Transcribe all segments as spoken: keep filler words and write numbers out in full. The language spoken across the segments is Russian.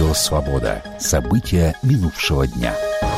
Радио «Свобода». События минувшего дня.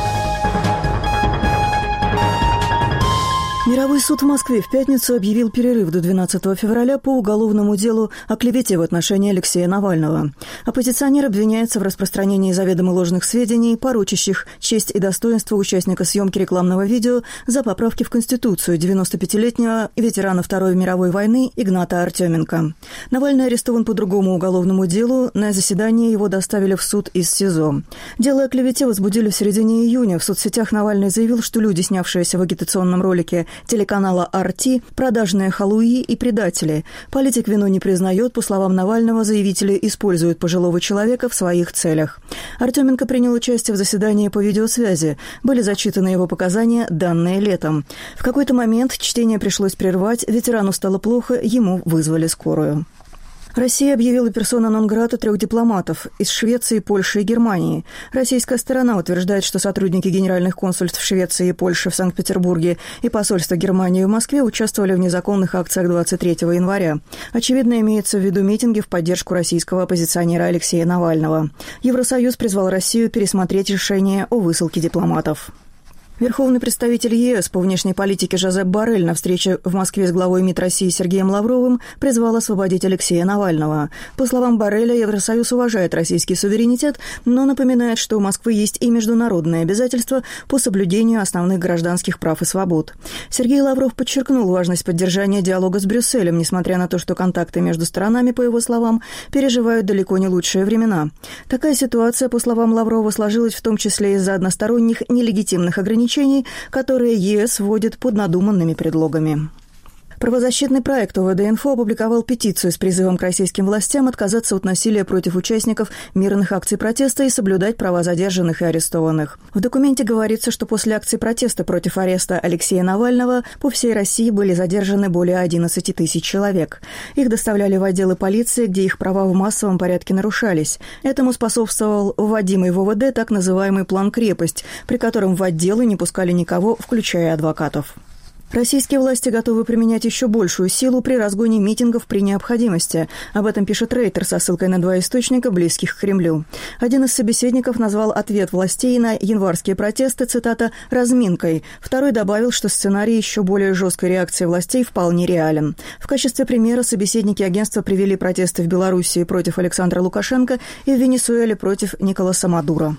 Мировой суд в Москве в пятницу объявил перерыв до двенадцатого февраля по уголовному делу о клевете в отношении Алексея Навального. Оппозиционер обвиняется в распространении заведомо ложных сведений, порочащих честь и достоинство участника съемки рекламного видео за поправки в Конституцию девяностопятилетнего ветерана Второй мировой войны Игната Артеменко. Навальный арестован по другому уголовному делу. На заседание его доставили в суд из СИЗО. Дело о клевете возбудили в середине июня. В соцсетях Навальный заявил, что люди, снявшиеся в агитационном ролике телеканала ар ти, продажные халуи и предатели. Политик вину не признает. По словам Навального, заявители используют пожилого человека в своих целях. Артеменко принял участие в заседании по видеосвязи. Были зачитаны его показания, данные летом. В какой-то момент чтение пришлось прервать. Ветерану стало плохо, ему вызвали скорую. Россия объявила персона нон-грата трех дипломатов из Швеции, Польши и Германии. Российская сторона утверждает, что сотрудники генеральных консульств Швеции и Польши в Санкт-Петербурге и посольства Германии в Москве участвовали в незаконных акциях двадцать третьего января. Очевидно, имеется в виду митинги в поддержку российского оппозиционера Алексея Навального. Евросоюз призвал Россию пересмотреть решение о высылке дипломатов. Верховный представитель ЕС по внешней политике Жозеп Боррель на встрече в Москве с главой МИД России Сергеем Лавровым призвал освободить Алексея Навального. По словам Борреля, Евросоюз уважает российский суверенитет, но напоминает, что у Москвы есть и международные обязательства по соблюдению основных гражданских прав и свобод. Сергей Лавров подчеркнул важность поддержания диалога с Брюсселем, несмотря на то, что контакты между сторонами, по его словам, переживают далеко не лучшие времена. Такая ситуация, по словам Лаврова, сложилась в том числе из-за односторонних нелегитимных ограничений, которые ЕС вводит под надуманными предлогами. Правозащитный проект ОВД-Инфо опубликовал петицию с призывом к российским властям отказаться от насилия против участников мирных акций протеста и соблюдать права задержанных и арестованных. В документе говорится, что после акций протеста против ареста Алексея Навального по всей России были задержаны более одиннадцати тысяч человек. Их доставляли в отделы полиции, где их права в массовом порядке нарушались. Этому способствовал вводимый в ОВД так называемый план «Крепость», при котором в отделы не пускали никого, включая адвокатов. Российские власти готовы применять еще большую силу при разгоне митингов при необходимости. Об этом пишет Рейтер со ссылкой на два источника, близких к Кремлю. Один из собеседников назвал ответ властей на январские протесты, цитата, «разминкой». Второй добавил, что сценарий еще более жесткой реакции властей вполне реален. В качестве примера собеседники агентства привели протесты в Белоруссии против Александра Лукашенко и в Венесуэле против Николаса Мадуро.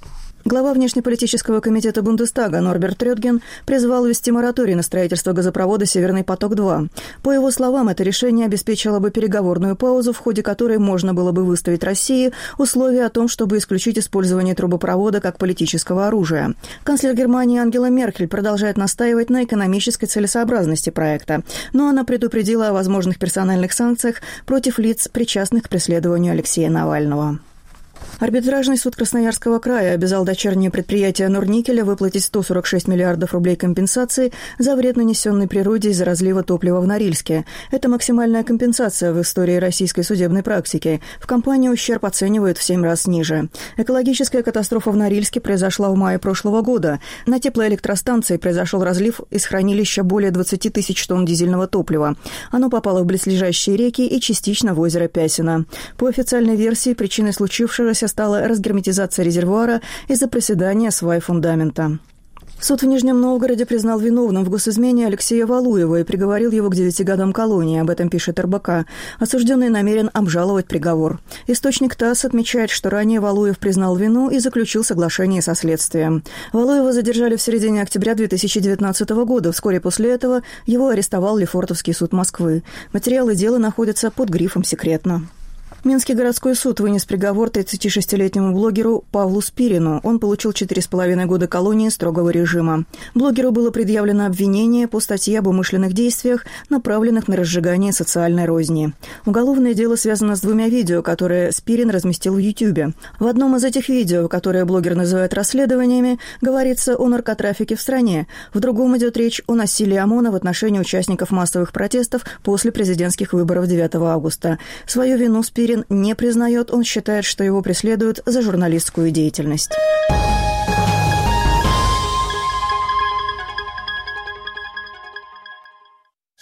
Глава внешнеполитического комитета Бундестага Норберт Рётген призвал ввести мораторий на строительство газопровода «Северный поток-два». По его словам, это решение обеспечило бы переговорную паузу, в ходе которой можно было бы выставить России условия о том, чтобы исключить использование трубопровода как политического оружия. Канцлер Германии Ангела Меркель продолжает настаивать на экономической целесообразности проекта, но она предупредила о возможных персональных санкциях против лиц, причастных к преследованию Алексея Навального. Арбитражный суд Красноярского края обязал дочернее предприятие Норникеля выплатить сто сорок шесть миллиардов рублей компенсации за вред, нанесенный природе из-за разлива топлива в Норильске. Это максимальная компенсация в истории российской судебной практики. В компании ущерб оценивают в семь раз ниже. Экологическая катастрофа в Норильске произошла в мае прошлого года. На теплоэлектростанции произошел разлив из хранилища более двадцати тысяч тонн дизельного топлива. Оно попало в близлежащие реки и частично в озеро Пясино. По официальной версии, причиной случившегося стала разгерметизация резервуара из-за проседания свай фундамента. Суд в Нижнем Новгороде признал виновным в госизмене Алексея Валуева и приговорил его к девяти годам колонии, об этом пишет эр бэ ка. Осужденный намерен обжаловать приговор. Источник ТАСС отмечает, что ранее Валуев признал вину и заключил соглашение со следствием. Валуева задержали в середине октября две тысячи девятнадцатого года. Вскоре после этого его арестовал Лефортовский суд Москвы. Материалы дела находятся под грифом «Секретно». Минский городской суд вынес приговор тридцатишестилетнему блогеру Павлу Спирину. Он получил четыре с половиной года колонии строгого режима. Блогеру было предъявлено обвинение по статье об умышленных действиях, направленных на разжигание социальной розни. Уголовное дело связано с двумя видео, которые Спирин разместил в Ютьюбе. В одном из этих видео, которое блогер называет расследованиями, говорится о наркотрафике в стране. В другом идет речь о насилии ОМОНа в отношении участников массовых протестов после президентских выборов девятого августа. Свою вину Спирин не признает, он считает, что его преследуют за журналистскую деятельность.